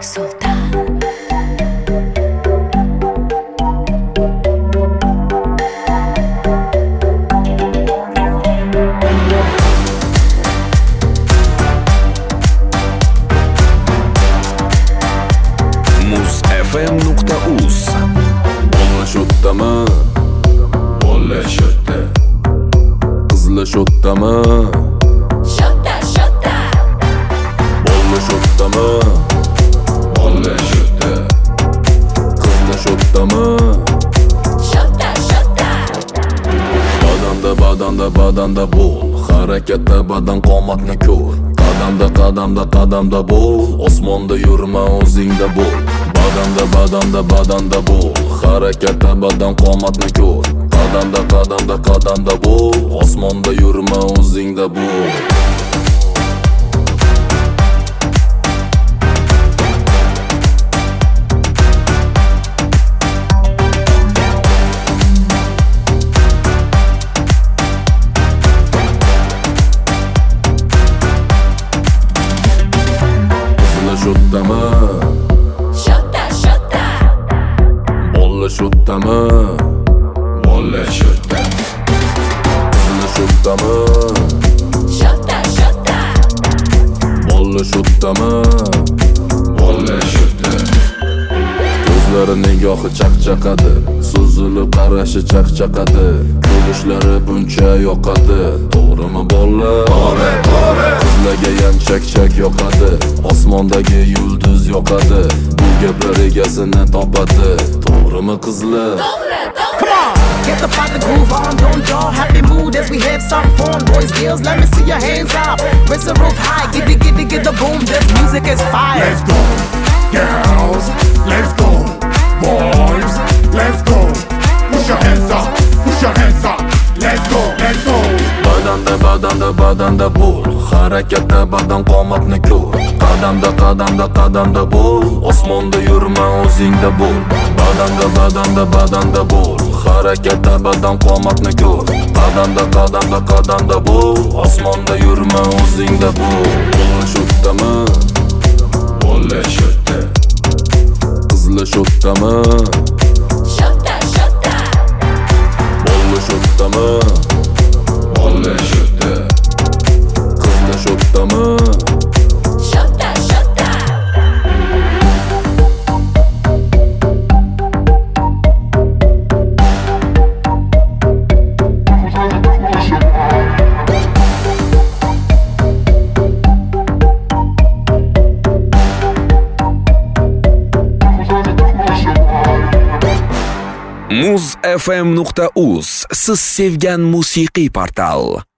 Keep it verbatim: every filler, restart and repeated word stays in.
muz f m nuqta uz Bolla sho'ttami? Bolla sho'tta. Qizlar sho'ttami? Sho'tta, sho'tta. Bolla sho'ttami? Bolla sho'tta. Qizlar sho'ttami? Sho'tta, sho'tta. Badanda badanda badanda bo'l, harakatda badan qomatni ko'r. Qadamda qadamda qadamda bo'l, osmonda yurma o'zingda bo'l. Badanda badanda badanda bo'l, harakatda badan qomatni ko'r. Qadamda qadamda qadamda bo'l, osmonda yurma o'zingda bo'l. Sho'ttami? Sho'tta, sho'tta. Bolla sho'ttami? Bolla sho'tta. Qizlar sho'ttami? Sho'tta, sho'tta. Bolla sho'ttami? Bolla sho'tta. Ko'zlari nigohi chaqchaqadi, suzilib qarashi chaqchaqadi. Ko'rishlari buncha yoqadi, to'g'rimi bolla? To'g'ri, to'g'ri. Qizlarga ham chak-chak yoqadi, osmondagi yulduz yoqadi. Bu gaplar egasini topadi, to'g'rimi qizlar? To'g'ri, to'g'ri. Come on, get the party groove on, don't y'all happy mood as we have some fun. Boys, girls, let me see your hands up. Raise the roof high, get the, get the, get the boom. This music is fire. Let's go, girls, let's go, boys, let's go. Push your hands up, push your hands up. Let's go, let's go. Badanda badanda badanda bo'l, harakatda badan qomatni ko'r. Qadamda qadamda qadamda bo'l, osmonda yurma o'zingda bo'l. Badanda badanda badanda bo'l, harakatda badan qomatni ko'r. Qadamda qadamda qadamda bo'l, osmonda yurma o'zingda bo'l. Bolla sho'ttami? Bolla sho'tta. Qizlar sho'ttami? Sho'tta, sho'tta. Bolla sho'ttami? Bolla sho'tta. Qizlar sho'ttami? Sho'tta, sho'tta. muz f m nuqta uz siz sevgan musiqiy portal.